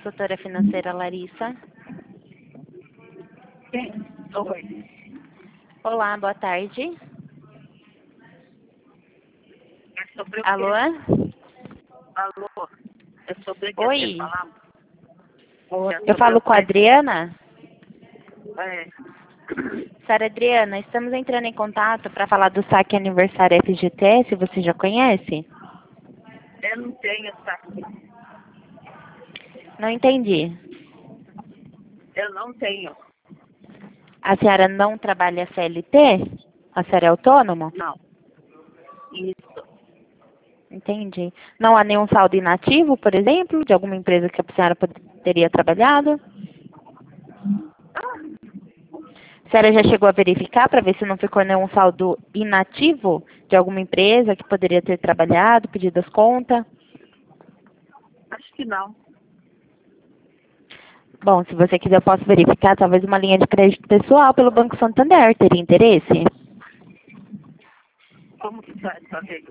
consultora financeira Larissa. Sim. Oi. Olá, boa tarde. É sobre o quê? Alô? Alô? É sobre o que Oi, você falava? Oi, é eu sobre falo o com a quê? Adriana. É. Senhora Adriana, estamos entrando em contato para falar do saque aniversário FGTS, você já conhece? Eu não tenho saque. Não entendi. Eu não tenho. A senhora não trabalha CLT? A senhora é autônoma? Não. Isso. Entendi. Não há nenhum saldo inativo, por exemplo, de alguma empresa que a senhora teria trabalhado? A senhora já chegou a verificar para ver se não ficou nenhum saldo inativo de alguma empresa que poderia ter trabalhado, pedido as contas? Acho que não. Bom, se você quiser, eu posso verificar talvez uma linha de crédito pessoal pelo Banco Santander. Teria interesse? Como que vai fazer?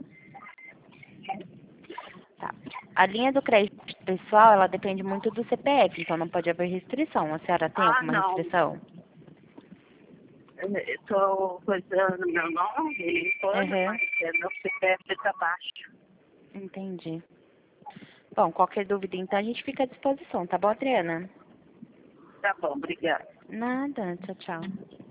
Tá. A linha do crédito pessoal, ela depende muito do CPF, então não pode haver restrição. A senhora tem Ah, alguma não. restrição? Eu estou coisando meu nome, Uhum. mas meu CPF está baixo. Entendi. Bom, qualquer dúvida, então, a gente fica à disposição, tá bom, Adriana? Tá bom, obrigada. Nada. Tchau, tchau.